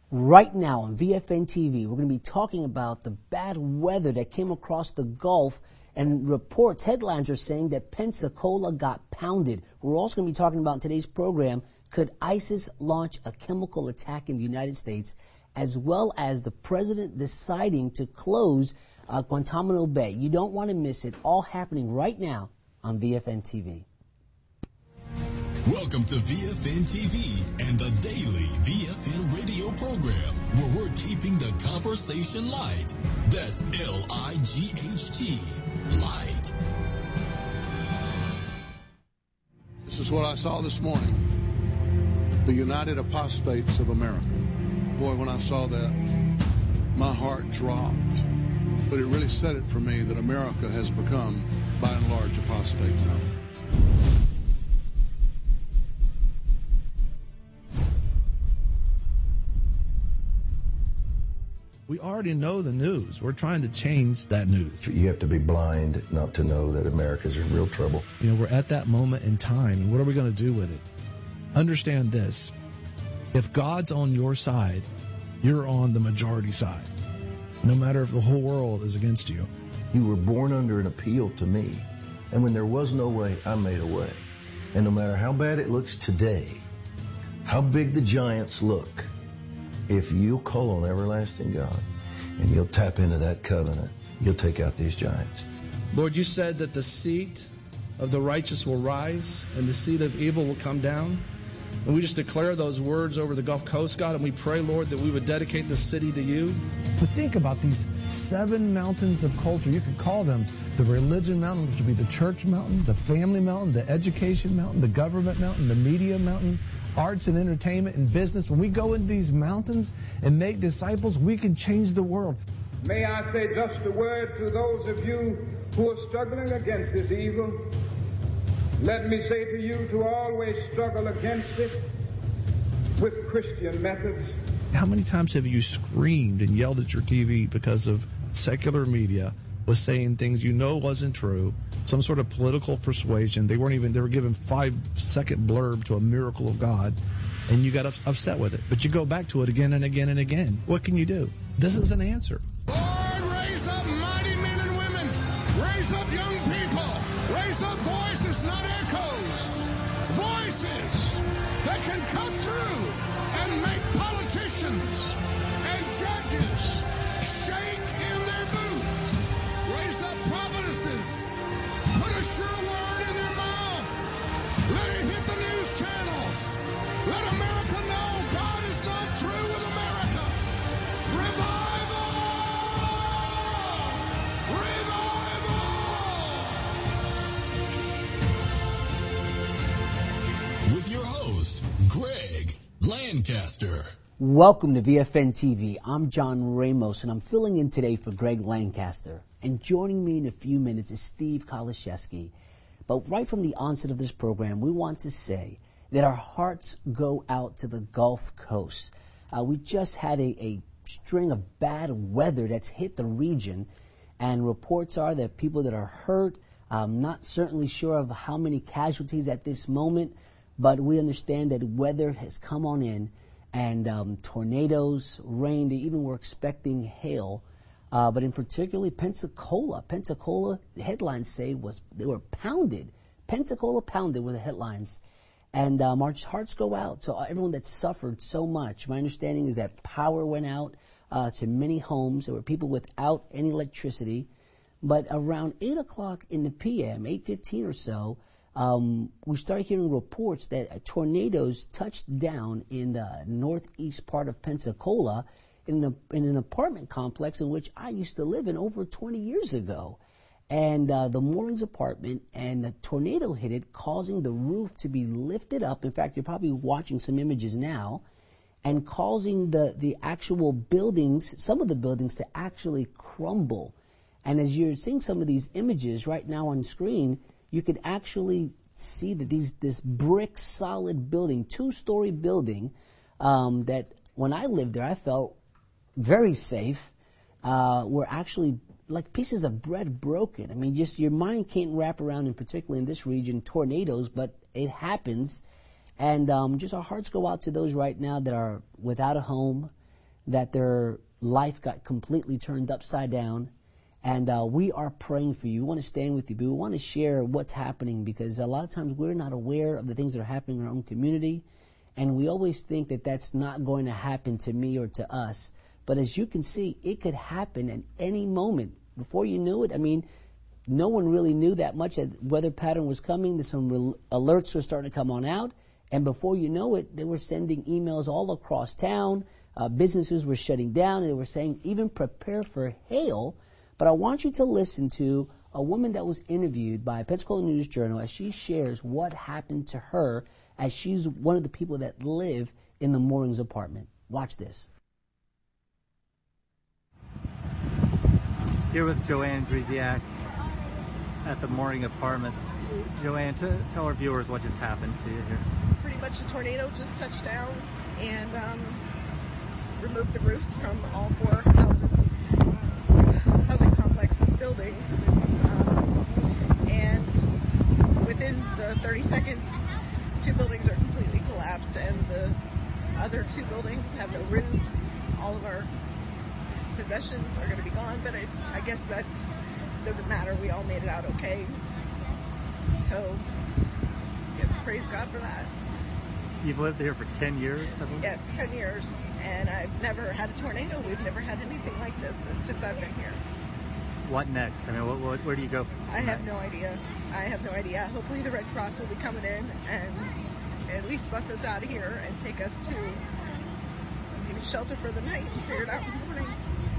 Right now on VFN TV, we're going to be talking about the bad weather that came across the Gulf, and reports, headlines are saying that Pensacola got pounded. We're also going to be talking about in today's program, could ISIS launch a chemical attack in the United States, as well as the president deciding to close Guantanamo Bay. You don't want to miss it. All happening right now on VFN TV. Welcome to VFN TV and the daily VFN radio program, where we're keeping the conversation light. That's L-I-G-H-T, light. This is what I saw this morning. The United Apostates of America. Boy, when I saw that, my heart dropped. But it really said it for me that America has become, by and large, apostate now. We already know the news. We're trying to change that news. You have to be blind not to know that America's in real trouble. You know, we're at that moment in time, and what are we going to do with it? Understand this. If God's on your side, you're on the majority side, no matter if the whole world is against you. You were born under an appeal to me, and when there was no way, I made a way. And no matter how bad it looks today, how big the giants look, if you'll call on everlasting God and you'll tap into that covenant, you'll take out these giants. Lord, you said that the seed of the righteous will rise and the seed of evil will come down. And we just declare those words over the Gulf Coast, God, and we pray, Lord, that we would dedicate the city to you. But think about these 7 mountains of culture. You could call them the religion mountain, which would be the church mountain, the family mountain, the education mountain, the government mountain, the media mountain, arts and entertainment and business. When we go into these mountains and make disciples, we can change the world. May I say just a word to those of you who are struggling against this evil. Let me say to you to always struggle against it with Christian methods. How many times have you screamed and yelled at your TV because of secular media was saying things you know wasn't true, some sort of political persuasion? They were given 5-second blurb to a miracle of God, and you got upset with it. But you go back to it again and again and again. What can you do? This is an answer. Lord, raise up mighty men and women. Raise up young people. Raise up voices, not echoes. Voices that can cut through and make politicians and judges shake in their boots. Raise up prophetesses. Put a sure word in their mouth. Let it hit the news channels. Let America know God is not through with America. Revival! Revival! With your host, Greg Lancaster. Welcome to VFN TV. I'm John Ramos, and I'm filling in today for Greg Lancaster. And joining me in a few minutes is Steve Kaliszewski. But right from the onset of this program, we want to say that our hearts go out to the Gulf Coast. We just had a string of bad weather that's hit the region, and reports are that people that are hurt, I'm not certainly sure of how many casualties at this moment, but we understand that weather has come on in, and tornadoes, rain, they even were expecting hail. But in particularly Pensacola, the headlines say they were pounded. Pensacola pounded were the headlines. And our hearts go out to everyone that suffered so much. My understanding is that power went out to many homes. There were people without any electricity. But around 8 o'clock in the p.m., 8:15 or so, we started hearing reports that tornadoes touched down in the northeast part of Pensacola in an apartment complex in which I used to live in over 20 years ago. And the Moorings apartment, and the tornado hit it, causing the roof to be lifted up. In fact, you're probably watching some images now, and causing the actual buildings, some of the buildings, to actually crumble. And as you're seeing some of these images right now on screen, you could actually see that this brick solid building, 2-story building, that when I lived there, I felt very safe, were actually like pieces of bread broken. I mean, just your mind can't wrap around, in particular in this region, tornadoes, but it happens. And just our hearts go out to those right now that are without a home, that their life got completely turned upside down. And we are praying for you. We want to stand with you, but we want to share what's happening, because a lot of times we're not aware of the things that are happening in our own community. And we always think that that's not going to happen to me or to us. But as you can see, it could happen at any moment. Before you knew it, I mean, no one really knew that much that weather pattern was coming. Some alerts were starting to come on out. And before you know it, they were sending emails all across town. Businesses were shutting down, and they were saying, even prepare for hail. But I want you to listen to a woman that was interviewed by Pensacola News Journal as she shares what happened to her, as she's one of the people that live in the Moorings apartment. Watch this. Here with Joanne Dresiak at the Mooring Apartments. Joanne, tell our viewers what just happened to you here. Pretty much a tornado just touched down and removed the roofs from all 4 housing complex buildings. And within the 30 seconds, 2 buildings are completely collapsed, and the other 2 buildings have no roofs. All of our possessions are going to be gone, but I guess that doesn't matter. We all made it out okay. So, yes, praise God for that. You've lived here for 10 years? Yes, 10 years. And I've never had a tornado. We've never had anything like this since I've been here. What next? I mean, where do you go from I have no idea. Hopefully the Red Cross will be coming in and at least bus us out of here and take us to maybe shelter for the night and figure it out in the morning.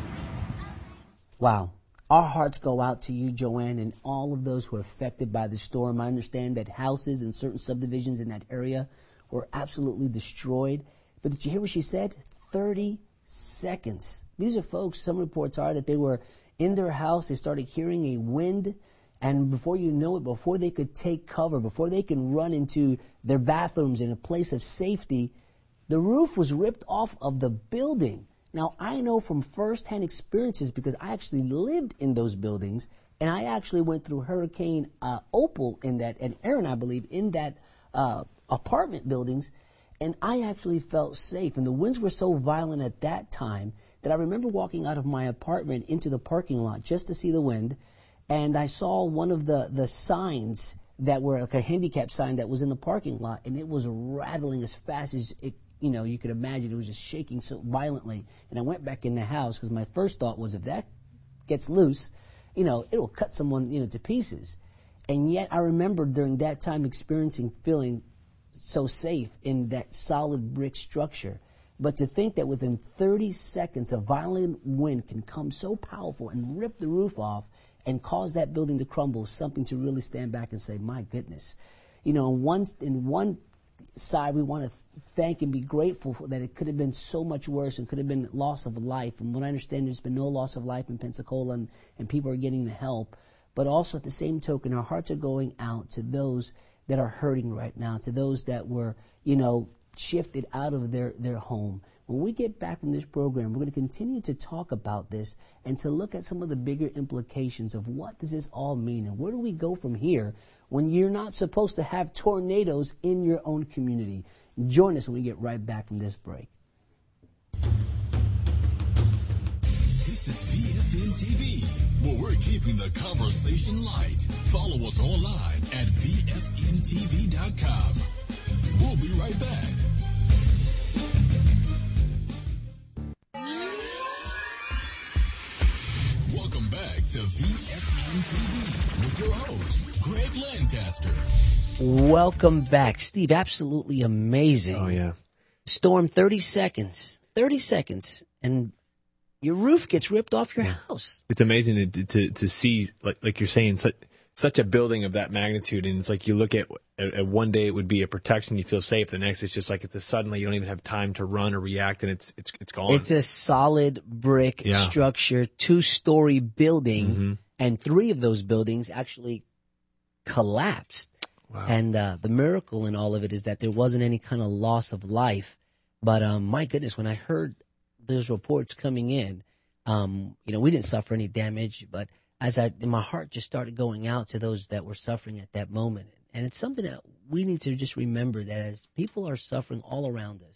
Wow. Our hearts go out to you, Joanne, and all of those who are affected by the storm. I understand that houses and certain subdivisions in that area were absolutely destroyed. But did you hear what she said? 30 seconds. These are folks, some reports are that they were in their house, they started hearing a wind, and before you know it, before they could take cover, before they can run into their bathrooms in a place of safety, the roof was ripped off of the building. Now, I know from firsthand experiences, because I actually lived in those buildings, and I actually went through Hurricane Opal in that, and Aaron, I believe, in that apartment buildings, and I actually felt safe. And the winds were so violent at that time that I remember walking out of my apartment into the parking lot just to see the wind, and I saw one of the signs that were like a handicap sign that was in the parking lot, and it was rattling as fast as it, you could imagine. It was just shaking so violently. And I went back in the house because my first thought was, if that gets loose, it'll cut someone, to pieces. And yet I remember during that time feeling so safe in that solid brick structure. But to think that within 30 seconds, a violent wind can come so powerful and rip the roof off and cause that building to crumble, something to really stand back and say, my goodness. In one side, we want to thank and be grateful for that it could have been so much worse and could have been loss of life. And what I understand, there's been no loss of life in Pensacola, and people are getting the help. But also at the same token, our hearts are going out to those that are hurting right now, to those that were, shifted out of their home. When we get back from this program, we're going to continue to talk about this and to look at some of the bigger implications of what does this all mean and where do we go from here when you're not supposed to have tornadoes in your own community. Join us when we get right back from this break. This is VFN TV, where we're keeping the conversation light. Follow us online at VFNTV.com. We'll be right back. Welcome back to VFN TV with your host, Greg Lancaster. Welcome back. Steve, absolutely amazing. Oh, yeah. Storm, 30 seconds, and your roof gets ripped off your house. It's amazing to see, like you're saying, such a building of that magnitude. And it's like you look at one day it would be a protection, you feel safe. The next, it's just like suddenly you don't even have time to run or react, and it's gone. It's a solid brick structure, 2-story building, and 3 of those buildings actually collapsed. Wow. And the miracle in all of it is that there wasn't any kind of loss of life. But my goodness, when I heard those reports coming in, we didn't suffer any damage, but my heart just started going out to those that were suffering at that moment. And it's something that we need to just remember, that as people are suffering all around us,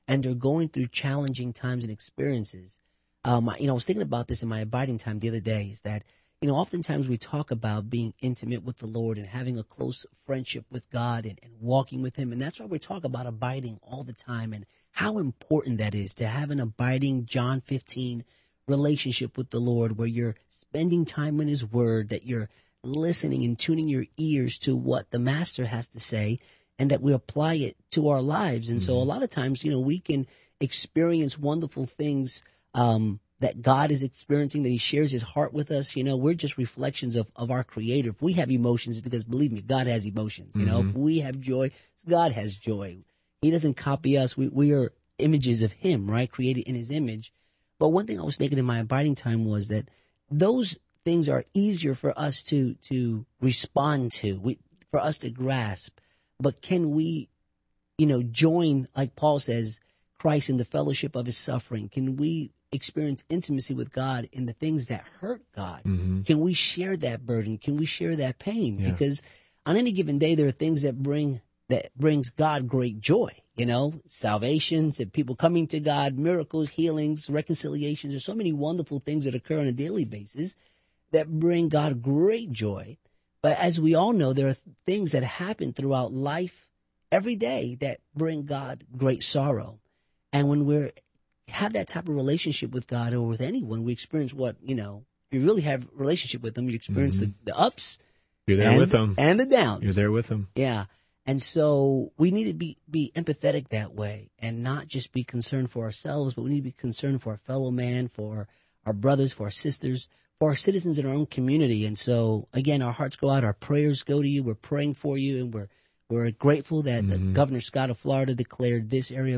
and they're going through challenging times and experiences. I was thinking about this in my abiding time the other day, is that, oftentimes we talk about being intimate with the Lord and having a close friendship with God and walking with him. And that's why we talk about abiding all the time and how important that is to have an abiding John 15 relationship with the Lord, where you're spending time in his word, that you're listening and tuning your ears to what the master has to say, and that we apply it to our lives. And so a lot of times, we can experience wonderful things that God is experiencing, that he shares his heart with us. We're just reflections of our creator. If we have emotions, because believe me, God has emotions. If we have joy, God has joy. He doesn't copy us. We are images of him, right? Created in his image. But one thing I was thinking in my abiding time was that those things are easier for us to respond to, for us to grasp. But can we, join, like Paul says, Christ in the fellowship of his suffering? Can we experience intimacy with God in the things that hurt God? Can we share that burden? Can we share that pain? Yeah. Because on any given day, there are things that brings God great joy. Salvations and people coming to God, miracles, healings, reconciliations. There's so many wonderful things that occur on a daily basis that bring God great joy. But as we all know, there are things that happen throughout life every day that bring God great sorrow. And when we have that type of relationship with God or with anyone, we experience you really have a relationship with them, you experience the ups. You're there with them. And the downs. You're there with them. Yeah. And so we need to be empathetic that way and not just be concerned for ourselves, but we need to be concerned for our fellow man, for our brothers, for our sisters, for our citizens in our own community. And so, again, our hearts go out, our prayers go to you. We're praying for you, and we're grateful that Governor Scott of Florida declared this area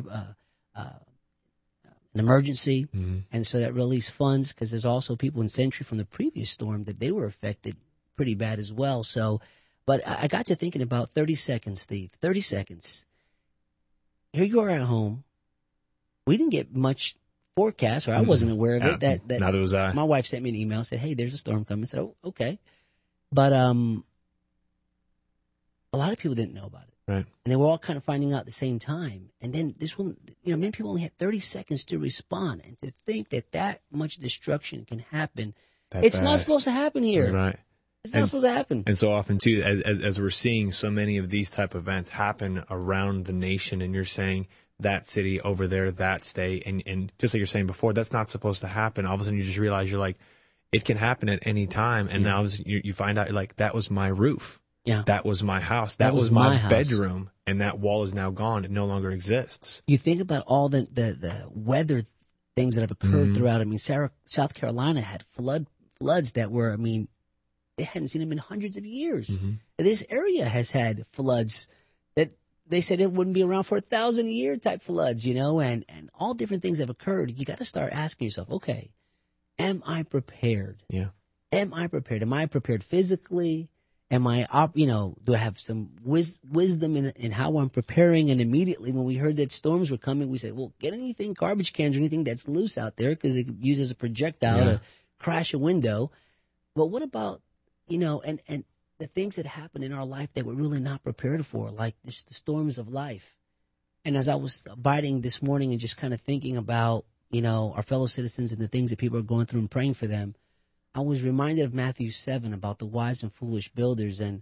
an emergency, and so that released funds, because there's also people in Century from the previous storm that they were affected pretty bad as well. So, but I got to thinking about 30 seconds, Steve. 30 seconds. Here you are at home. We didn't get much forecast, or I wasn't aware of it. That neither was I. My wife sent me an email and said, "Hey, there's a storm coming." I said, "Oh, okay," but a lot of people didn't know about it. Right. And they were all kind of finding out at the same time. And then this one, many people only had 30 seconds to respond. And to think that much destruction can happen, it's not supposed to happen here. Right. It's not supposed to happen. And so often, too, as we're seeing so many of these type of events happen around the nation, and you're saying that city over there, that state, and just like you're saying before, that's not supposed to happen. All of a sudden, you just realize you're like, it can happen at any time. And now you find out, like, that was my roof. Yeah. That was my house. That was my bedroom, and that wall is now gone. It no longer exists. You think about all the weather things that have occurred throughout. I mean, South Carolina had floods that were, they hadn't seen them in hundreds of years. This area has had floods that they said it wouldn't be around for 1,000-year type floods, and all different things have occurred. You got to start asking yourself, okay, am I prepared? Yeah. Am I prepared? Am I prepared physically? Am I, do I have some wisdom in how I'm preparing? And immediately when we heard that storms were coming, we said, well, get anything, garbage cans or anything that's loose out there, because it could use as a projectile to crash a window. But what about, and the things that happen in our life that we're really not prepared for, like the storms of life. And as I was abiding this morning and just kind of thinking about, our fellow citizens and the things that people are going through and praying for them, I was reminded of Matthew 7 about the wise and foolish builders. And,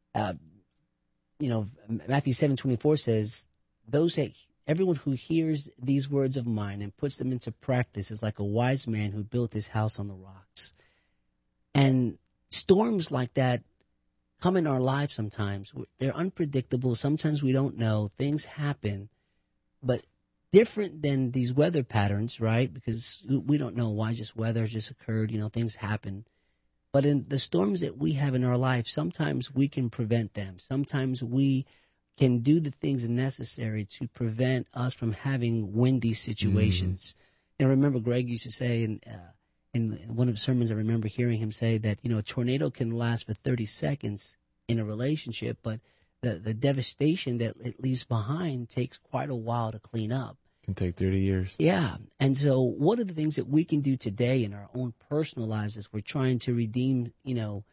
Matthew 7:24 says, everyone who hears these words of mine and puts them into practice is like a wise man who built his house on the rocks. And storms like that come in our lives sometimes. They're unpredictable. Sometimes we don't know. Things happen. But different than these weather patterns, right? Because we don't know why just weather just occurred, things happen. But in the storms that we have in our life, sometimes we can prevent them. Sometimes we can do the things necessary to prevent us from having windy situations. And I remember Greg used to say in one of the sermons, I remember hearing him say that, a tornado can last for 30 seconds in a relationship, but the devastation that it leaves behind takes quite a while to clean up. It can take 30 years. Yeah. And so what are the things that we can do today in our own personal lives as we're trying to redeem,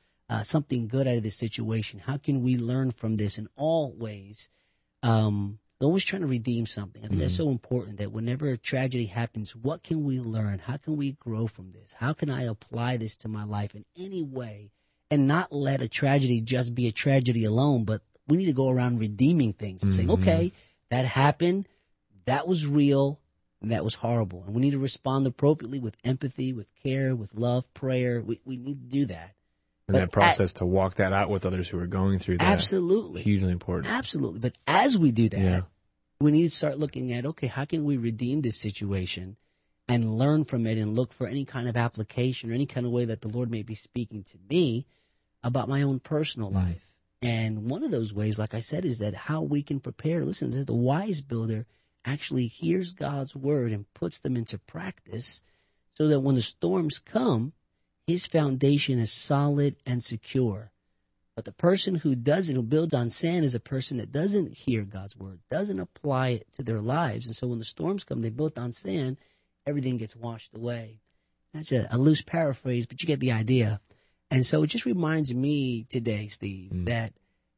something good out of this situation? How can we learn from this in all ways? always trying to redeem something. I think that's so important, that whenever a tragedy happens, what can we learn? How can we grow from this? How can I apply this to my life in any way and not let a tragedy just be a tragedy alone, but we need to go around redeeming things and saying, okay, that happened, that was real, and that was horrible. And we need to respond appropriately with empathy, with care, with love, prayer. We need to do that. And that process to walk that out with others who are going through that. Absolutely. Hugely important. Absolutely. But as we do that, we need to start looking at, okay, how can we redeem this situation and learn from it and look for any kind of application or any kind of way that the Lord may be speaking to me about my own personal life. And one of those ways, like I said, is that how we can prepare. Listen, the wise builder actually hears God's word and puts them into practice so that when the storms come, his foundation is solid and secure. But the person who doesn't, who builds on sand, is a person that doesn't hear God's word, doesn't apply it to their lives. And so when the storms come, they built on sand, everything gets washed away. That's a loose paraphrase, but you get the idea. And so it just reminds me today, Steve, that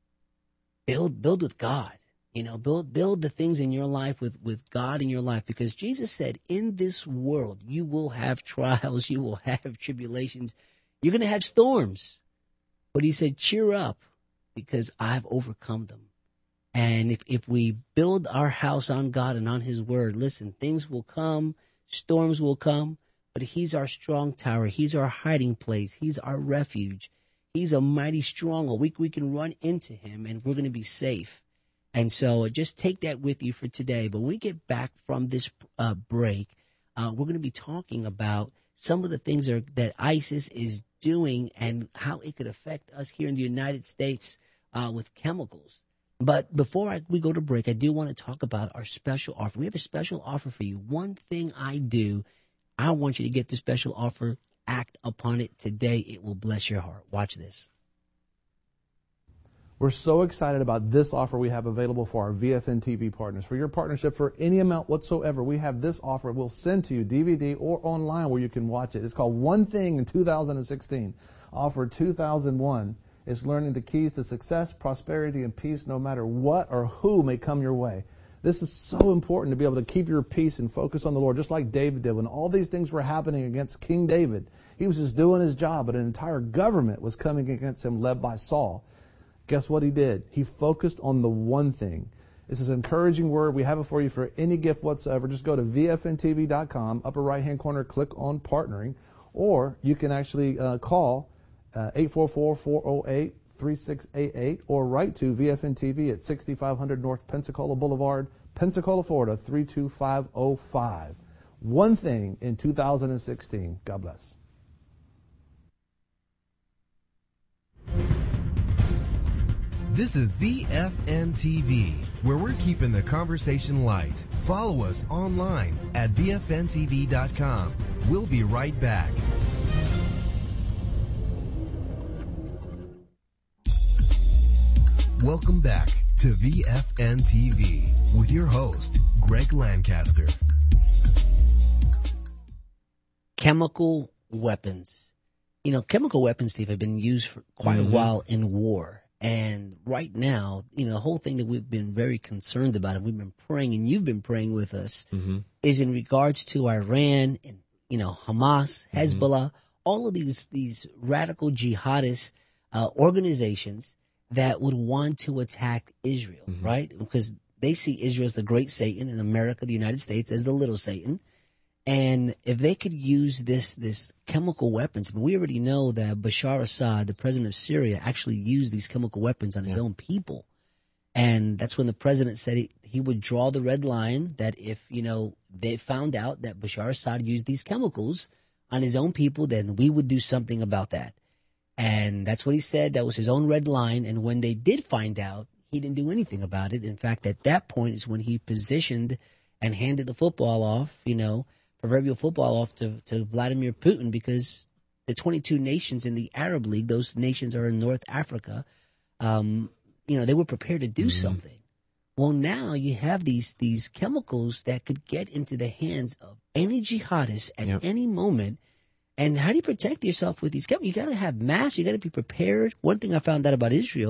build with God. You know, build the things in your life with God in your life, because Jesus said, in this world, you will have trials, you will have tribulations, you're going to have storms. But he said, cheer up, because I've overcome them. And if we build our house on God and on his word, listen, things will come, storms will come, but he's our strong tower. He's our hiding place. He's our refuge. He's a mighty stronghold. We can run into him and we're going to be safe. And so just take that with you for today. But when we get back from this break, we're going to be talking about some of the things that ISIS is doing and how it could affect us here in the United States with chemicals. But before we go to break, I do want to talk about our special offer. We have a special offer for you. One thing I do, I want you to get the special offer. Act upon it today. It will bless your heart. Watch this. We're so excited about this offer we have available for our VFN TV partners. For your partnership for any amount whatsoever, we have this offer. We'll send to you DVD or online where you can watch it. It's called One Thing in 2016. Offer 2001 is learning the keys to success, prosperity, and peace no matter what or who may come your way. This is so important to be able to keep your peace and focus on the Lord, just like David did. When all these things were happening against King David, he was just doing his job, but an entire government was coming against him led by Saul. Guess what he did? He focused on the one thing. This is an encouraging word. We have it for you for any gift whatsoever. Just go to VFNTV.com, upper right-hand corner, click on Partnering, or you can actually call 844-408-3688 or write to VFN TV at 6500 North Pensacola Boulevard, Pensacola, Florida, 32505. One Thing in 2016. God bless. This is VFN TV, where we're keeping the conversation light. Follow us online at VFNTV.com. We'll be right back. Welcome back to VFN TV with your host, Greg Lancaster. Chemical weapons. You know, chemical weapons, Steve, have been used for quite a while in war. And right now, you know, the whole thing that we've been very concerned about and we've been praying, and you've been praying with us, is in regards to Iran and, you know, Hamas, Hezbollah, all of these radical jihadist organizations that would want to attack Israel, right? Because they see Israel as the great Satan and America, the United States, as the little Satan. And if they could use this chemical weapons, I mean, we already know that Bashar Assad, the president of Syria, actually used these chemical weapons on his own people. And that's when the president said he would draw the red line, that if, you know, they found out that Bashar Assad used these chemicals on his own people, then we would do something about that. And that's what he said. That was his own red line. And when they did find out, he didn't do anything about it. In fact, at that point is when he positioned and handed the football off, you know, proverbial football off to Vladimir Putin, because the 22 nations in the Arab League, those nations are in North Africa, you know, they were prepared to do something. Well, now you have these chemicals that could get into the hands of any jihadist at any moment. And how do you protect yourself with these chemicals? You got to have masks. You got to be prepared. One thing I found out about Israel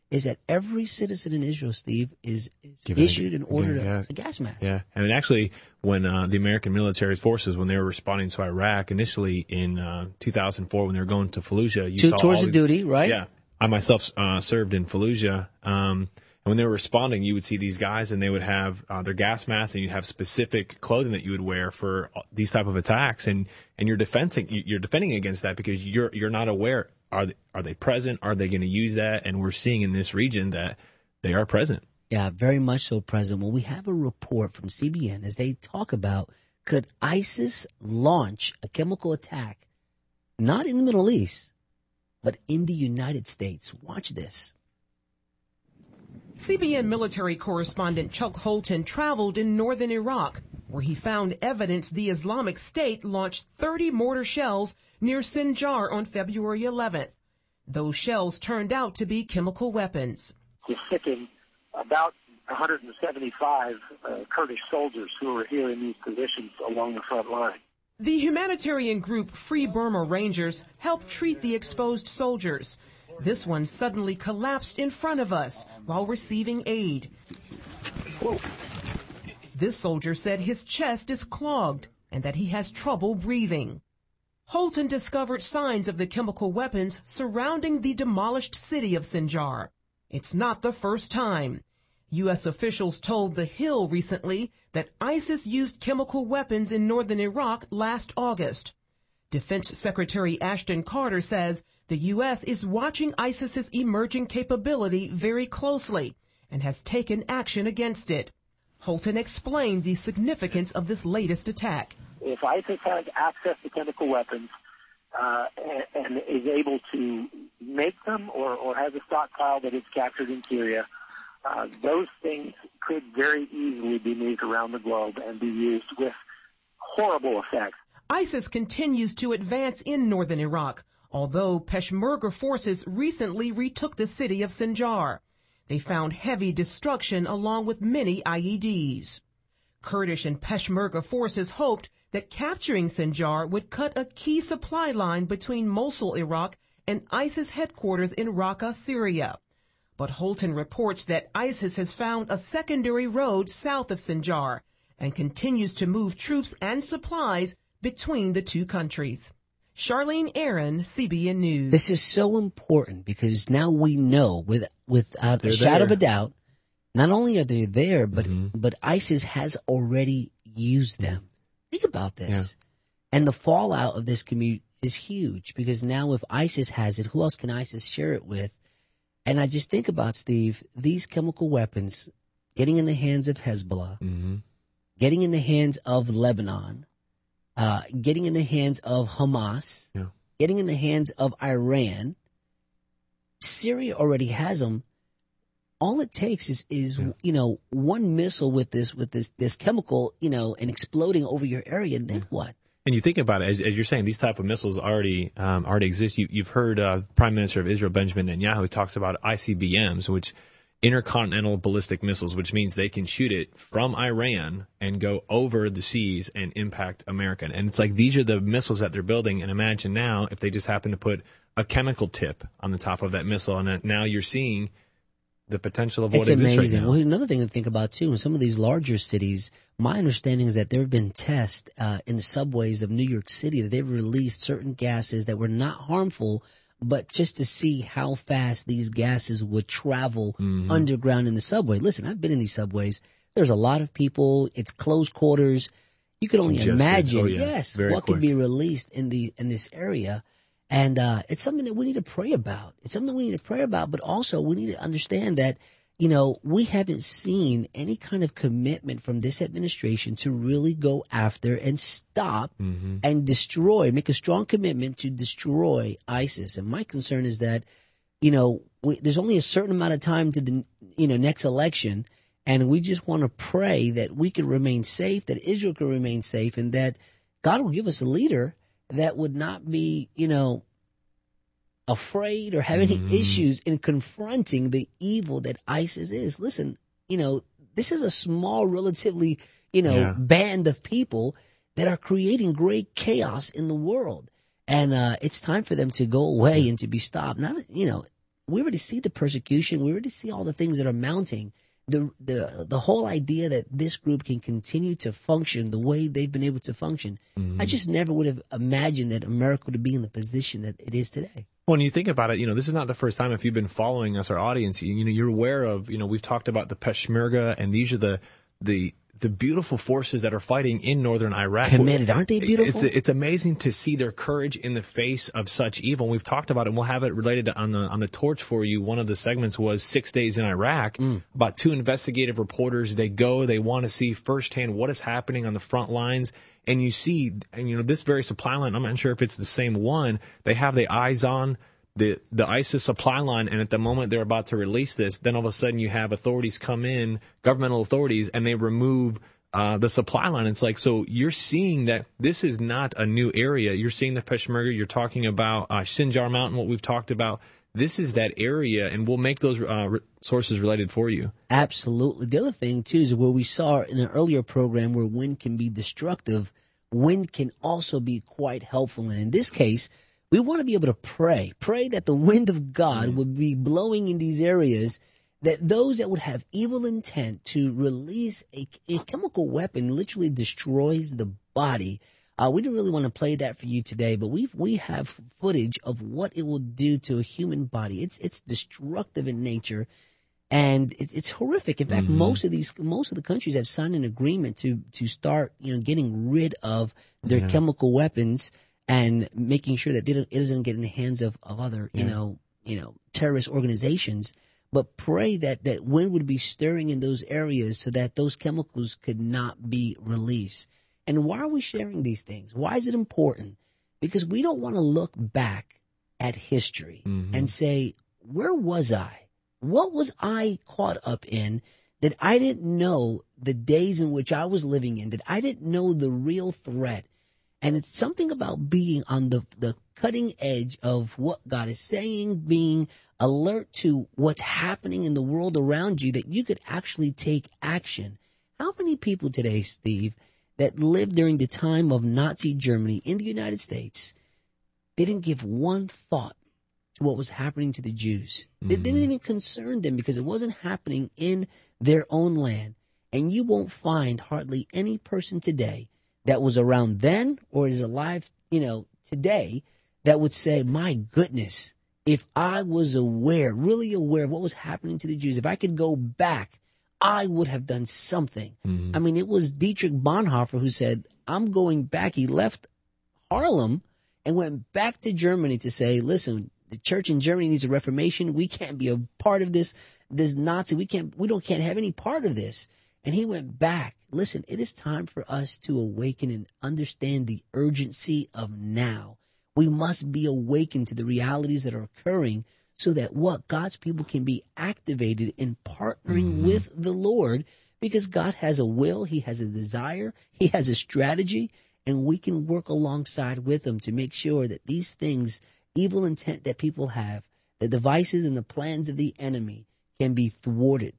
is that every citizen in Israel, Steve, is issued and ordered a gas mask. Yeah, and actually, when the American military forces, when they were responding to Iraq initially in 2004, when they were going to Fallujah, you saw tours of duty, right? Yeah, I myself served in Fallujah. And when they were responding, you would see these guys, and they would have their gas masks, and you'd have specific clothing that you would wear for these type of attacks, and you're defending against that because you're not aware. Are they present? Are they going to use that? And we're seeing in this region that they are present. Yeah, very much so present. Well, we have a report from CBN as they talk about, could ISIS launch a chemical attack, not in the Middle East, but in the United States? Watch this. CBN military correspondent Chuck Holton traveled in northern Iraq, where he found evidence the Islamic State launched 30 mortar shells near Sinjar on February 11th. Those shells turned out to be chemical weapons. He's sicking about 175 Kurdish soldiers who are here in these positions along the front line. The humanitarian group Free Burma Rangers helped treat the exposed soldiers. This one suddenly collapsed in front of us while receiving aid. Whoa. This soldier said his chest is clogged and that he has trouble breathing. Holton discovered signs of the chemical weapons surrounding the demolished city of Sinjar. It's not the first time. U.S. officials told The Hill recently that ISIS used chemical weapons in northern Iraq last August. Defense Secretary Ashton Carter says the U.S. is watching ISIS's emerging capability very closely and has taken action against it. Holton explained the significance of this latest attack. If ISIS has access to chemical weapons and is able to make them or has a stockpile that is captured in Syria, those things could very easily be moved around the globe and be used with horrible effects. ISIS continues to advance in northern Iraq, although Peshmerga forces recently retook the city of Sinjar. They found heavy destruction along with many IEDs. Kurdish and Peshmerga forces hoped that capturing Sinjar would cut a key supply line between Mosul, Iraq, and ISIS headquarters in Raqqa, Syria. But Holton reports that ISIS has found a secondary road south of Sinjar and continues to move troops and supplies between the two countries. Charlene Aaron, CBN News. This is so important because now we know without a shadow of a doubt, not only are they there, but ISIS has already used them. Think about this. Yeah. And the fallout of this community is huge because now if ISIS has it, who else can ISIS share it with? And I just think about, Steve, these chemical weapons getting in the hands of Hezbollah, getting in the hands of Lebanon, getting in the hands of Hamas, getting in the hands of Iran. Syria already has them. All it takes is one missile with this chemical, and exploding over your area. And then what? And you think about it, as you're saying, these type of missiles already exist. You've heard Prime Minister of Israel Benjamin Netanyahu talks about ICBMs, which intercontinental ballistic missiles, which means they can shoot it from Iran and go over the seas and impact America. And it's like these are the missiles that they're building. And imagine now if they just happen to put a chemical tip on the top of that missile, and now you're seeing the potential of what exists right now. It's amazing. Well, another thing to think about, too, in some of these larger cities, my understanding is that there have been tests in the subways of New York City that they've released certain gases that were not harmful, but just to see how fast these gases would travel underground in the subway. Listen, I've been in these subways. There's a lot of people. It's close quarters. You could only imagine, what could be released in this area. And it's something that we need to pray about. It's something we need to pray about, but also we need to understand that, we haven't seen any kind of commitment from this administration to really go after and stop and destroy, make a strong commitment to destroy ISIS. And my concern is that, there's only a certain amount of time to the, next election, and we just want to pray that we can remain safe, that Israel can remain safe, and that God will give us a leader that would not be, afraid or have any issues in confronting the evil that ISIS is. Listen, this is a small, relatively, band of people that are creating great chaos in the world. And it's time for them to go away and to be stopped. Not, we already see the persecution. We already see all the things that are mounting. The whole idea that this group can continue to function the way they've been able to function, I just never would have imagined that America would be in the position that it is today. When you think about it, this is not the first time. If you've been following us, our audience, you're aware of, we've talked about the Peshmerga, and these are the beautiful forces that are fighting in northern Iraq. Committed, aren't they beautiful? It's amazing to see their courage in the face of such evil. And we've talked about it, and we'll have it related on the torch for you. One of the segments was 6 days in Iraq. About 2 investigative reporters. They want to see firsthand what is happening on the front lines. And you see, this very supply line, I'm not sure if it's the same one, they have the eyes on the ISIS supply line, and at the moment they're about to release this, then all of a sudden you have authorities come in, governmental authorities, and they remove the supply line. It's like, so you're seeing that this is not a new area. You're seeing the Peshmerga. You're talking about Sinjar Mountain, what we've talked about. This is that area, and we'll make those sources related for you. Absolutely. The other thing, too, is where we saw in an earlier program where wind can be destructive, wind can also be quite helpful. And in this case, we want to be able to pray that the wind of God would be blowing in these areas, that those that would have evil intent to release a chemical weapon literally destroys the body. We didn't really want to play that for you today, but we have footage of what it will do to a human body. It's destructive in nature, and it's horrific. In fact, most of the countries have signed an agreement to start getting rid of their chemical weapons and making sure that it doesn't get in the hands of other terrorist organizations. But pray that wind would be stirring in those areas so that those chemicals could not be released. And why are we sharing these things? Why is it important? Because we don't want to look back at history and say, where was I? What was I caught up in that I didn't know the days in which I was living in, that I didn't know the real threat? And it's something about being on the cutting edge of what God is saying, being alert to what's happening in the world around you, that you could actually take action. How many people today, Steve, that lived during the time of Nazi Germany in the United States didn't give one thought to what was happening to the Jews? It didn't even concern them because it wasn't happening in their own land. And you won't find hardly any person today that was around then or is alive, today, that would say, my goodness, if I was really aware of what was happening to the Jews, if I could go back, I would have done something. I mean, it was Dietrich Bonhoeffer who said, I'm going back. He left Harlem and went back to Germany to say, listen, the church in Germany needs a reformation. We can't be a part of this Nazi. We can't have any part of this. And he went back. Listen, it is time for us to awaken and understand the urgency of now. We must be awakened to the realities that are occurring so that God's people can be activated in partnering with the Lord, because God has a will, He has a desire, He has a strategy, and we can work alongside with Him to make sure that these things, evil intent that people have, the devices and the plans of the enemy can be thwarted.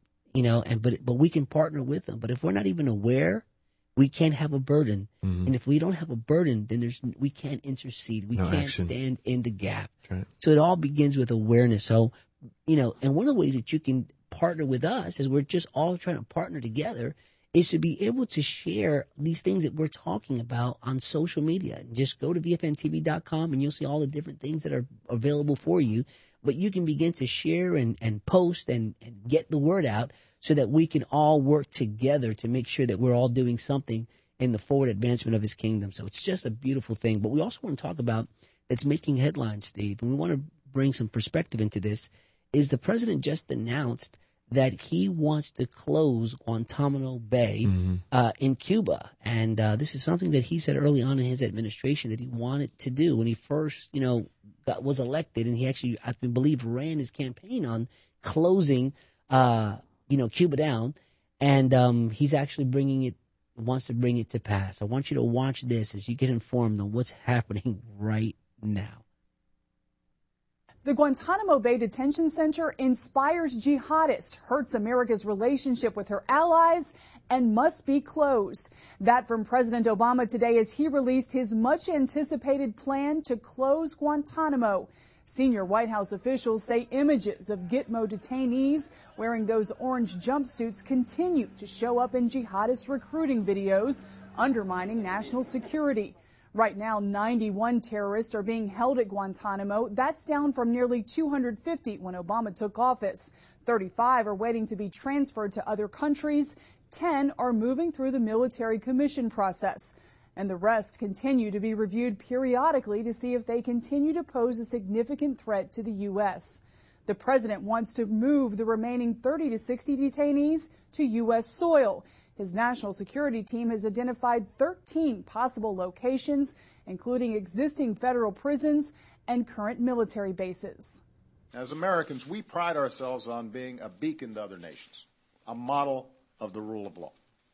But we can partner with them. But if we're not even aware, we can't have a burden. And if we don't have a burden, then we can't intercede. We can't action. Stand in the gap. Right. So it all begins with awareness. So, and one of the ways that you can partner with us, as we're just all trying to partner together, is to be able to share these things that we're talking about on social media. And just go to VFNTV.com and you'll see all the different things that are available for you. But you can begin to share and post and get the word out so that we can all work together to make sure that we're all doing something in the forward advancement of His kingdom. So it's just a beautiful thing. But we also want to talk about that's making headlines, Steve, and we want to bring some perspective into this, is the president just announced that he wants to close Guantanamo Bay in Cuba. And this is something that he said early on in his administration that he wanted to do when he first, was elected, and he actually, I believe, ran his campaign on closing, Cuba down, and he's actually wants to bring it to pass. I want you to watch this as you get informed on what's happening right now. The Guantanamo Bay Detention Center inspires jihadists, hurts America's relationship with her allies, and must be closed. That from President Obama today as he released his much-anticipated plan to close Guantanamo. Senior White House officials say images of Gitmo detainees wearing those orange jumpsuits continue to show up in jihadist recruiting videos, undermining national security. Right now, 91 terrorists are being held at Guantanamo. That's down from nearly 250 when Obama took office. 35 are waiting to be transferred to other countries. 10 are moving through the military commission process. And the rest continue to be reviewed periodically to see if they continue to pose a significant threat to the U.S. The president wants to move the remaining 30 to 60 detainees to U.S. soil. His national security team has identified 13 possible locations, including existing federal prisons and current military bases. As Americans, we pride ourselves on being a beacon to other nations, a model of the rule of law.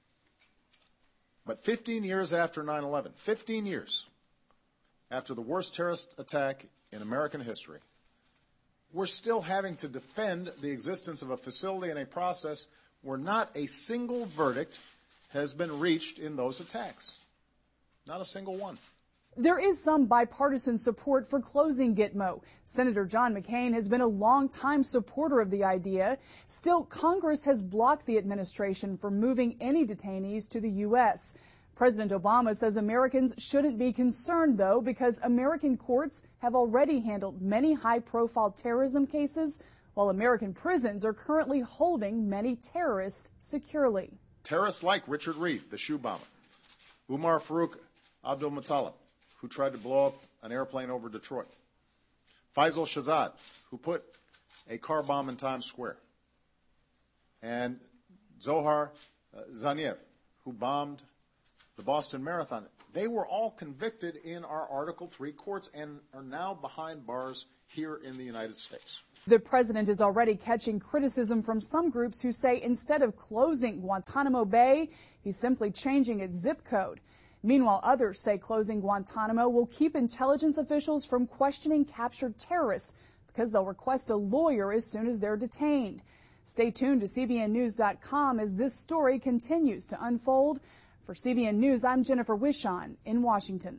But 15 years after 9/11, 15 years after the worst terrorist attack in American history, we're still having to defend the existence of a facility and a process where not a single verdict has been reached in those attacks. Not a single one. There is some bipartisan support for closing Gitmo. Senator John McCain has been a longtime supporter of the idea. Still, Congress has blocked the administration from moving any detainees to the U.S. President Obama says Americans shouldn't be concerned, though, because American courts have already handled many high-profile terrorism cases, while American prisons are currently holding many terrorists securely. Terrorists like Richard Reed, the shoe bomber, Umar Farouk Abdul-Muttalib, who tried to blow up an airplane over Detroit, Faisal Shahzad, who put a car bomb in Times Square, and Zohar Zaniev, who bombed the Boston Marathon. They were all convicted in our Article III courts and are now behind bars here in the United States. The president is already catching criticism from some groups who say instead of closing Guantanamo Bay, he's simply changing its zip code. Meanwhile, others say closing Guantanamo will keep intelligence officials from questioning captured terrorists because they'll request a lawyer as soon as they're detained. Stay tuned to CBNNews.com as this story continues to unfold. For CBN News, I'm Jennifer Wishon in Washington.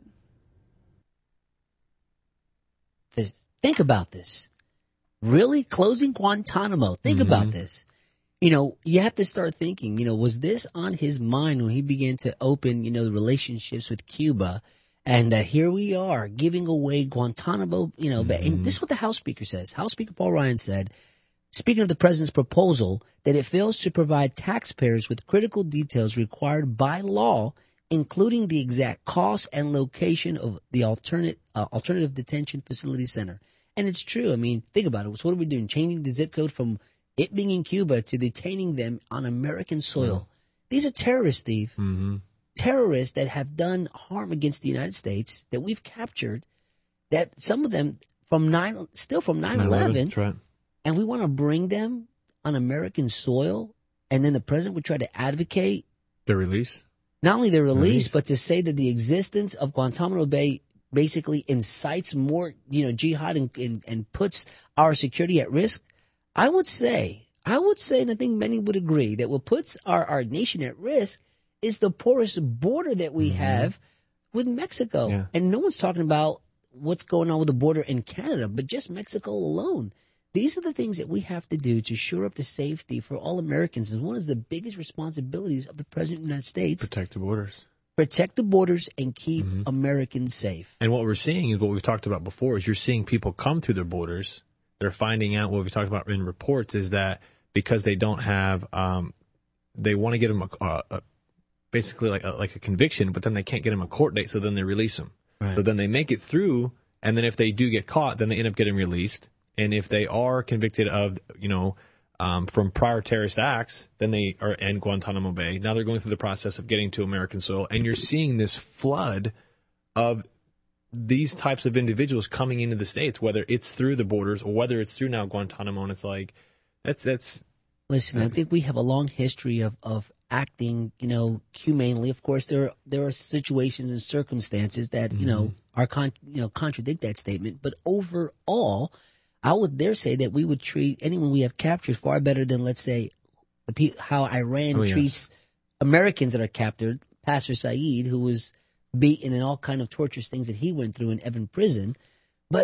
Think about this. Really? Closing Guantanamo. Think about this. You know, you have to start thinking, was this on his mind when he began to open, the relationships with Cuba? And here we are giving away Guantanamo, and this is what the House Speaker says. House Speaker Paul Ryan said, speaking of the president's proposal, that it fails to provide taxpayers with critical details required by law, including the exact cost and location of the alternative detention facility center. And it's true. I mean, think about it. So what are we doing? Changing the zip code from it being in Cuba to detaining them on American soil. These are terrorists, Steve. Terrorists that have done harm against the United States that we've captured, that some of them still from 9/11. That's right. And we want to bring them on American soil, and then the president would try to advocate their release. Not only their release, but to say that the existence of Guantanamo Bay basically incites more, jihad and puts our security at risk. I would say, and I think many would agree, that what puts our nation at risk is the porous border that we have with Mexico. Yeah. And no one's talking about what's going on with the border in Canada, but just Mexico alone. These are the things that we have to do to shore up the safety for all Americans. It's one of the biggest responsibilities of the President of the United States. Protect the borders. Protect the borders and keep Americans safe. And what we're seeing is what we've talked about before is you're seeing people come through their borders. They're finding out what we talked about in reports is that because they don't have, they want to get them basically like a conviction, but then they can't get them a court date, so then they release them. Right. So then they make it through, and then if they do get caught, then they end up getting released. And if they are convicted of, from prior terrorist acts, then they are in Guantanamo Bay. Now they're going through the process of getting to American soil, and you're seeing this flood of these types of individuals coming into the States, whether it's through the borders or whether it's through now Guantanamo. And it's like, that's. Listen, I think we have a long history of acting, humanely. Of course, there are situations and circumstances that, are contradict that statement. But overall, I would dare say that we would treat anyone we have captured far better than, let's say, how Iran treats Americans that are captured. Pastor Saeed, who was beaten and all kind of torturous things that he went through in Evin prison. But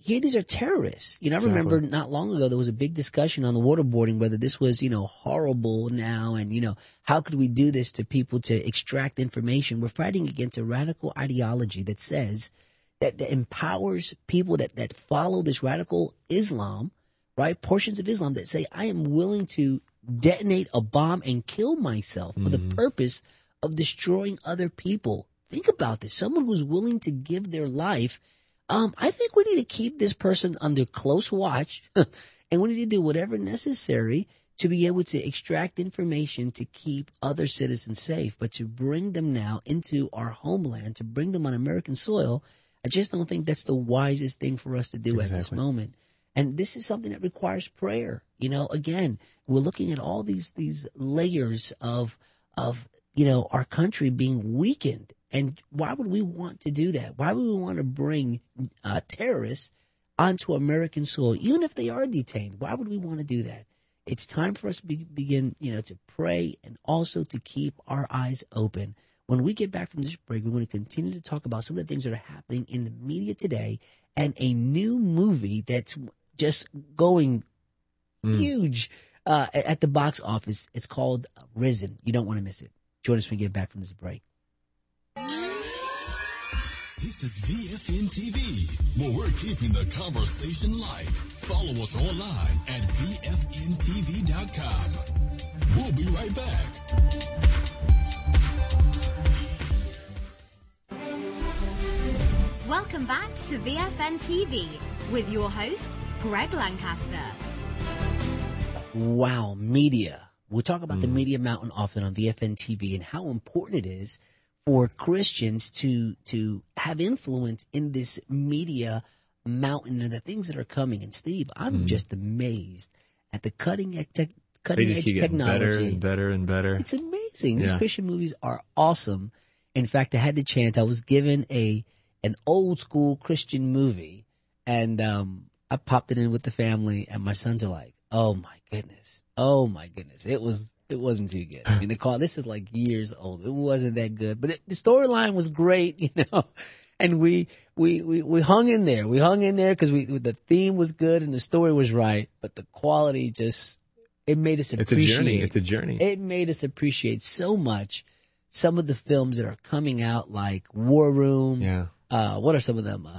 here these are terrorists. You know, I Exactly. remember not long ago there was a big discussion on the waterboarding, whether this was, horrible now and, how could we do this to people to extract information? We're fighting against a radical ideology that says that empowers people that follow this radical Islam, right? Portions of Islam that say, I am willing to detonate a bomb and kill myself for the purpose of destroying other people. Think about this. Someone who's willing to give their life. I think we need to keep this person under close watch, and we need to do whatever necessary to be able to extract information to keep other citizens safe. But to bring them now into our homeland, to bring them on American soil, I just don't think that's the wisest thing for us to do at this moment. And this is something that requires prayer. Again, we're looking at all these layers of our country being weakened. And why would we want to do that? Why would we want to bring terrorists onto American soil, even if they are detained? Why would we want to do that? It's time for us to begin, to pray and also to keep our eyes open. When we get back from this break, we're going to continue to talk about some of the things that are happening in the media today and a new movie that's just going huge at the box office. It's called Risen. You don't want to miss it. Join us when we get back from this break. This is VFN TV, where we're keeping the conversation light. Follow us online at VFNTV.com. We'll be right back. Welcome back to VFN TV with your host, Greg Lancaster. Wow, media. We talk about the media mountain often on VFN TV and how important it is for Christians to have influence in this media mountain and the things that are coming. And Steve, I'm just amazed at the cutting edge technology. Better and better and better. It's amazing. These Christian movies are awesome. In fact, I had the chance. I was given an old school Christian movie, and I popped it in with the family, and my sons are like, "Oh my goodness! It wasn't too good." I mean, this is like years old. It wasn't that good, but the storyline was great, And we hung in there. We hung in there because the theme was good and the story was right, but the quality it made us appreciate. It's a journey. It made us appreciate so much some of the films that are coming out, like War Room. Yeah. What are some of them?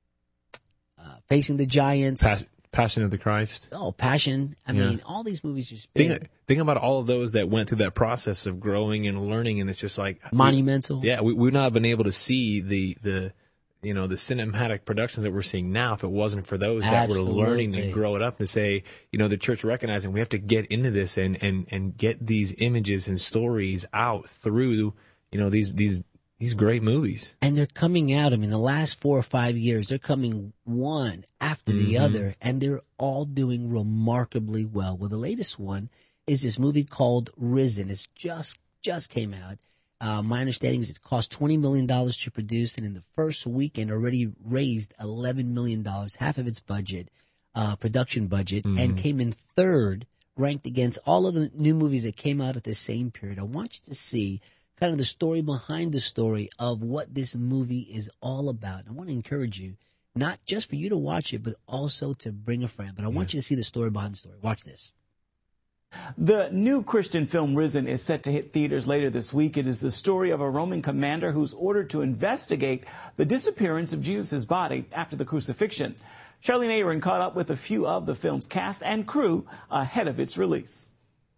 Facing the Giants. Passion of the Christ. Oh, Passion. I mean, all these movies just big. Think about all of those that went through that process of growing and learning, and it's just like monumental. We've not been able to see the cinematic productions that we're seeing now if it wasn't for those that were learning to grow it up and say, the church recognizing we have to get into this and get these images and stories out through these great movies. And they're coming out. I mean, the last 4 or 5 years, they're coming one after the other, and they're all doing remarkably well. Well, the latest one is this movie called Risen. It's just came out. My understanding is it cost $20 million to produce, and in the first weekend already raised $11 million, half of its budget, production budget, and came in third, ranked against all of the new movies that came out at the same period. I want you to see kind of the story behind the story of what this movie is all about. I want to encourage you, not just for you to watch it, but also to bring a friend. But I want you to see the story behind the story. Watch this. The new Christian film Risen is set to hit theaters later this week. It is the story of a Roman commander who's ordered to investigate the disappearance of Jesus' body after the crucifixion. Charlene Aaron caught up with a few of the film's cast and crew ahead of its release.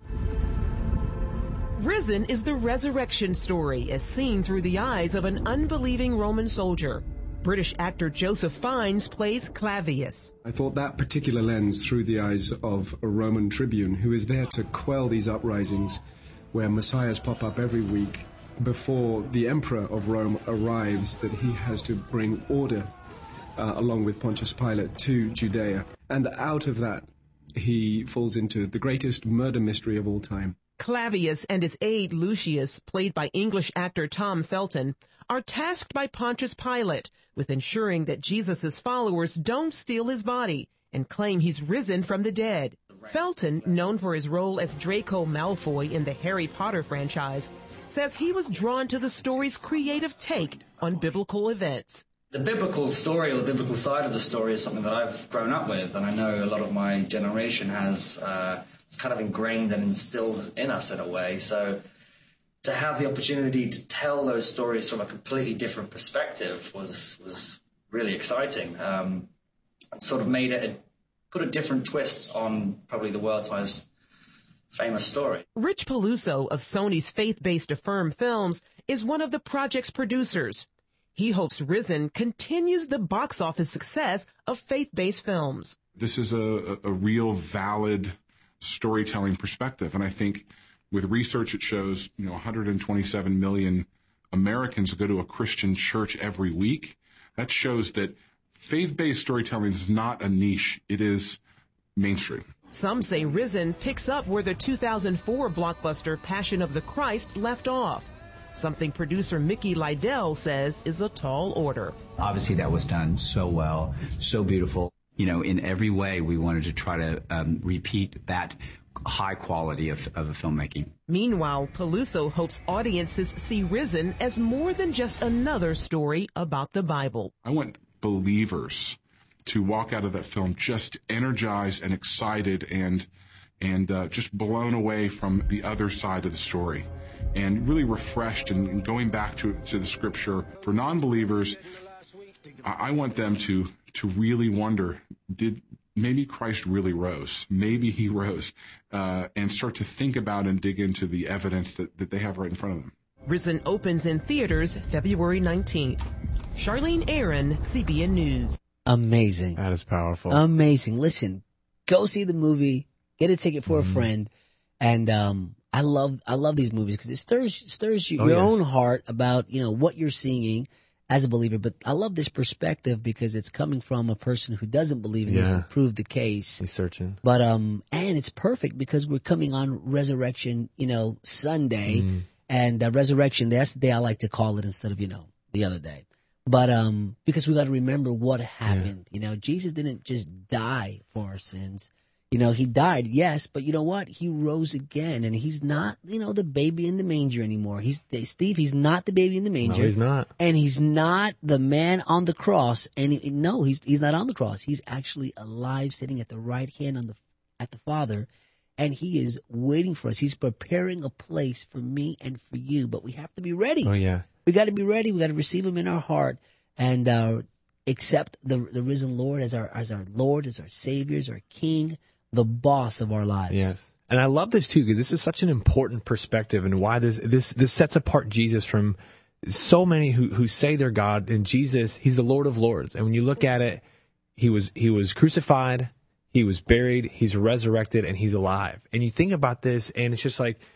Risen is the resurrection story as seen through the eyes of an unbelieving Roman soldier. British actor Joseph Fiennes plays Clavius. I thought that particular lens through the eyes of a Roman tribune who is there to quell these uprisings where messiahs pop up every week before the emperor of Rome arrives, that he has to bring order along with Pontius Pilate to Judea. And out of that, he falls into the greatest murder mystery of all time. Clavius and his aide Lucius, played by English actor Tom Felton, are tasked by Pontius Pilate with ensuring that Jesus' followers don't steal his body and claim he's risen from the dead. Felton, known for his role as Draco Malfoy in the Harry Potter franchise, says he was drawn to the story's creative take on biblical events. The biblical story, or the biblical side of the story, is something that I've grown up with, and I know a lot of my generation has. It's kind of ingrained and instilled in us in a way. So to have the opportunity to tell those stories from a completely different perspective was really exciting. And sort of put a different twist on probably the world's most famous story. Rich Peluso of Sony's faith-based Affirm Films is one of the project's producers. He hopes Risen continues the box office success of faith-based films. This is a real valid storytelling perspective. And I think with research, it shows, 127 million Americans go to a Christian church every week. That shows that faith-based storytelling is not a niche. It is mainstream. Some say Risen picks up where the 2004 blockbuster Passion of the Christ left off, something producer Mickey Lydell says is a tall order. Obviously, that was done so well, so beautiful. In every way, we wanted to try to repeat that high quality of filmmaking. Meanwhile, Peluso hopes audiences see Risen as more than just another story about the Bible. I want believers to walk out of that film just energized and excited and just blown away from the other side of the story, and really refreshed and going back to the scripture. For non-believers, I want them to really wonder, did maybe Christ really rose? Maybe he rose, and start to think about and dig into the evidence that they have right in front of them. Risen opens in theaters February 19th. Charlene Aaron, CBN News. Amazing. That is powerful. Amazing. Listen, go see the movie, get a ticket for a friend, and I love these movies because it stirs your own heart about what you're seeing as a believer. But I love this perspective because it's coming from a person who doesn't believe in this to prove the case. He's searching. But and it's perfect because we're coming on Resurrection, Sunday, and Resurrection. That's the day I like to call it instead of the other day. But because we got to remember what happened. Jesus didn't just die for our sins. He died, yes, but you know what? He rose again, and he's not, the baby in the manger anymore. He's not the baby in the manger. No, he's not. And he's not the man on the cross. And he's not on the cross. He's actually alive, sitting at the right hand at the Father, and he is waiting for us. He's preparing a place for me and for you, but we have to be ready. Oh, yeah. We got to be ready. We got to receive him in our heart and accept the risen Lord as our Lord, as our Savior, as our King, the boss of our lives. Yes. And I love this too, because this is such an important perspective, and why this sets apart Jesus from so many who say they're God. And Jesus, he's the Lord of Lords. And when you look at it, he was crucified, he was buried, he's resurrected, and he's alive. And you think about this, and it's just like,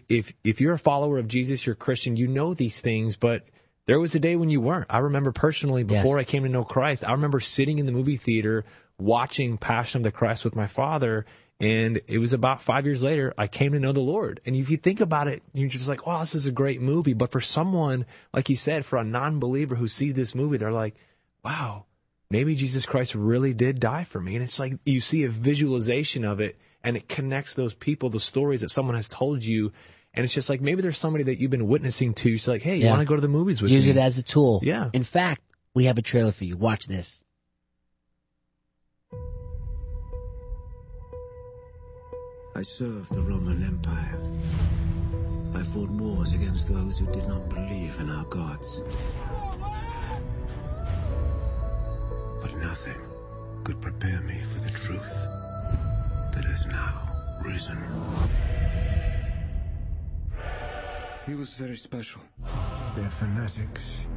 if you're a follower of Jesus, you're a Christian, you know these things, but there was a day when you weren't. I remember personally, before I came to know Christ, I remember sitting in the movie theater watching Passion of the Christ with my father, and it was about 5 years later I came to know the Lord. And if you think about it, you're just like, oh, this is a great movie. But for someone, like he said, for a non-believer who sees this movie, they're like, wow, maybe Jesus Christ really did die for me. And it's like you see a visualization of it, and it connects those people, the stories that someone has told you. And it's just like, maybe there's somebody that you've been witnessing to. It's like, hey, you want to go to the movies with me? Use it as a tool. Yeah. In fact, we have a trailer for you. Watch this. I served the Roman Empire. I fought wars against those who did not believe in our gods. But nothing could prepare me for the truth that is now risen. He was very special. They're fanatics.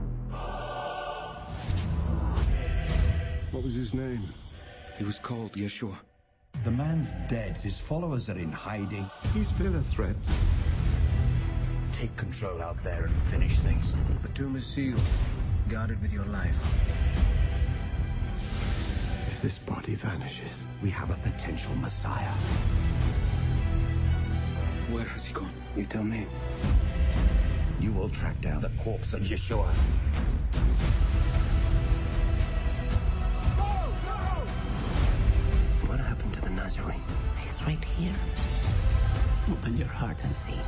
What was his name? He was called Yeshua. The man's dead. His followers are in hiding. He's been a threat. Take control out there and finish things. The tomb is sealed, guarded with your life. If this body vanishes, we have a potential Messiah. Where has he gone? You tell me. You will track down the corpse of Yeshua. What happened to the Nazarene? He's right here. Open your heart and see.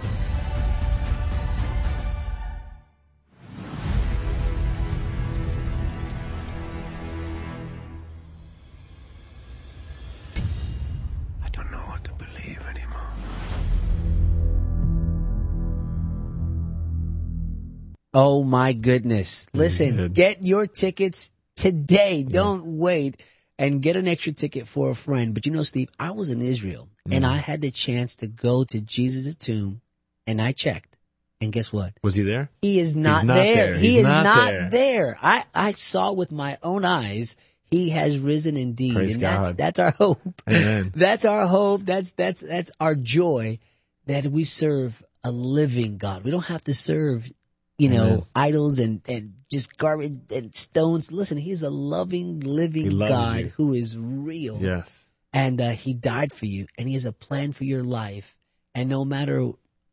Oh, my goodness. Listen, get your tickets today. Don't wait. And get an extra ticket for a friend. But you know, Steve, I was in Israel, and I had the chance to go to Jesus' tomb, and I checked. And guess what? Was he there? He is not there. He is not there. I saw with my own eyes, he has risen indeed. Praise and God. that's our hope. Amen. That's our hope. That's our joy that we serve a living God. We don't have to serve, Amen. idols and just garbage and stones. Listen, he's a loving, living God who is real. Yes. And he died for you, and he has a plan for your life. And no matter,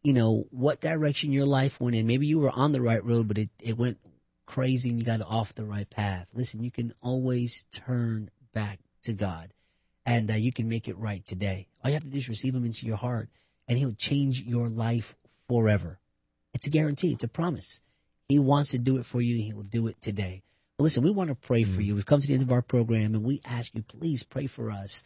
what direction your life went in, maybe you were on the right road, but it went crazy and you got off the right path. Listen, you can always turn back to God, and you can make it right today. All you have to do is receive him into your heart, and he'll change your life forever. It's a guarantee. It's a promise. He wants to do it for you. He will do it today. Well, listen, we want to pray for you. We've come to the end of our program, and we ask you, please pray for us.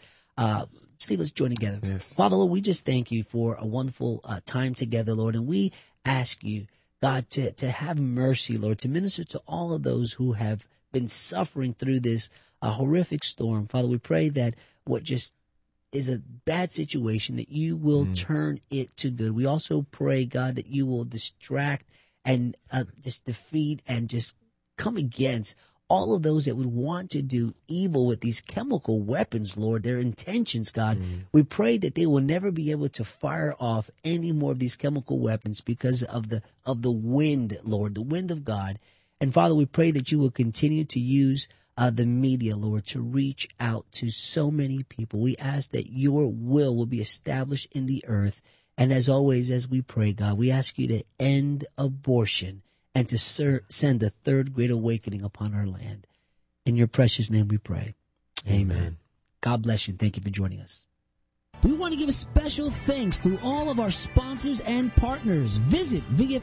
Steve, let's join together. Yes. Father, Lord, we just thank you for a wonderful time together, Lord, and we ask you, God, to have mercy, Lord, to minister to all of those who have been suffering through this horrific storm. Father, we pray that what just is a bad situation, that you will turn it to good. We also pray, God, that you will distract and just defeat and just come against all of those that would want to do evil with these chemical weapons, Lord, their intentions, God. We pray that they will never be able to fire off any more of these chemical weapons because of the wind, Lord, the wind of God. And Father, we pray that you will continue to use the media, Lord, to reach out to so many people. We ask that your will be established in the earth. And as always, as we pray, God, we ask you to end abortion and to send a third great awakening upon our land. In your precious name we pray. Amen. God bless you. Thank you for joining us. We want to give a special thanks to all of our sponsors and partners. Visit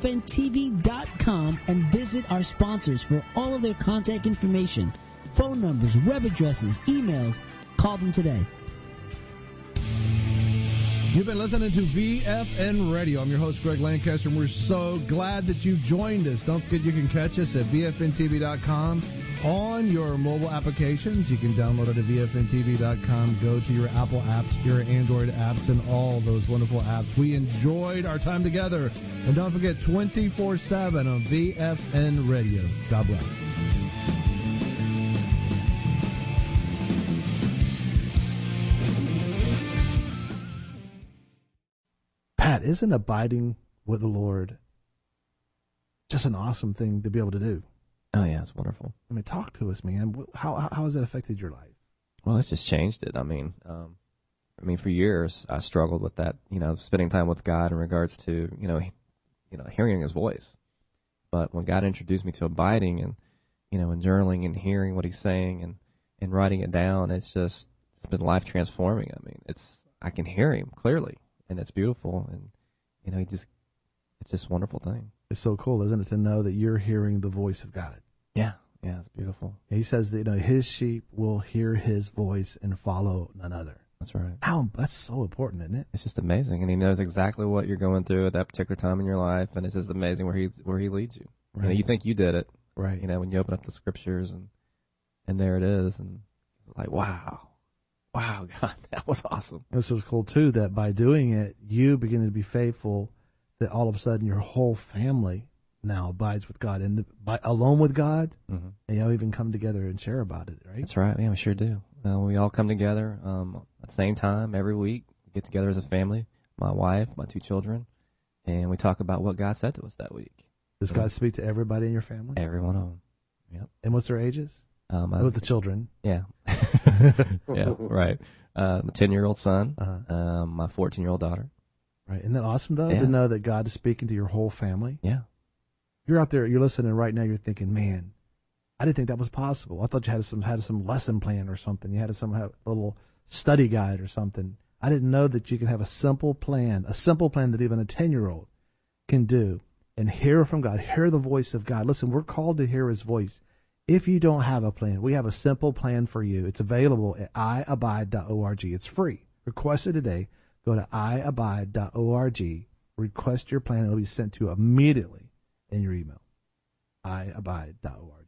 VFNTV.com and visit our sponsors for all of their contact information, phone numbers, web addresses, emails. Call them today. You've been listening to VFN Radio. I'm your host, Greg Lancaster, and we're so glad that you joined us. Don't forget you can catch us at VFNTV.com on your mobile applications. You can download it at VFNTV.com. Go to your Apple apps, your Android apps, and all those wonderful apps. We enjoyed our time together. And don't forget, 24/7 on VFN Radio. God bless. Pat, isn't abiding with the Lord just an awesome thing to be able to do? Oh, yeah, it's wonderful. I mean, talk to us, man. How has that affected your life? Well, it's just changed it. I mean, for years I struggled with that, spending time with God in regards to, hearing His voice. But when God introduced me to abiding and, and journaling and hearing what He's saying and writing it down, it's been life transforming. I mean, I can hear Him clearly. And it's beautiful, and it's just a wonderful thing. It's so cool, isn't it, to know that you're hearing the voice of God? Yeah, it's beautiful. He says that His sheep will hear His voice and follow none other. That's right. That's so important, isn't it? It's just amazing, and He knows exactly what you're going through at that particular time in your life, and it's just amazing where He leads you. Right. You think you did it, right? When you open up the scriptures and there it is, and like wow, God, that was awesome. This is cool, too, that by doing it, you begin to be faithful, that all of a sudden your whole family now abides with God. And alone with God, and y'all even come together and share about it, right? That's right. Yeah, we sure do. We all come together at the same time every week. We get together as a family, my wife, my 2 children, and we talk about what God said to us that week. Does God speak to everybody in your family? Every one of them. Yep. And what's their ages? With the children. Yeah. Yeah, right. My 10-year-old son, my 14-year-old daughter. Right. Isn't that awesome, though, to know that God is speaking to your whole family? Yeah. You're out there, you're listening right now, you're thinking, man, I didn't think that was possible. I thought you had some lesson plan or something. You had a little study guide or something. I didn't know that you can have a simple plan that even a 10-year-old can do and hear from God, hear the voice of God. Listen, we're called to hear His voice. If you don't have a plan, we have a simple plan for you. It's available at iabide.org. It's free. Request it today. Go to iabide.org. Request your plan. It will be sent to you immediately in your email. iabide.org.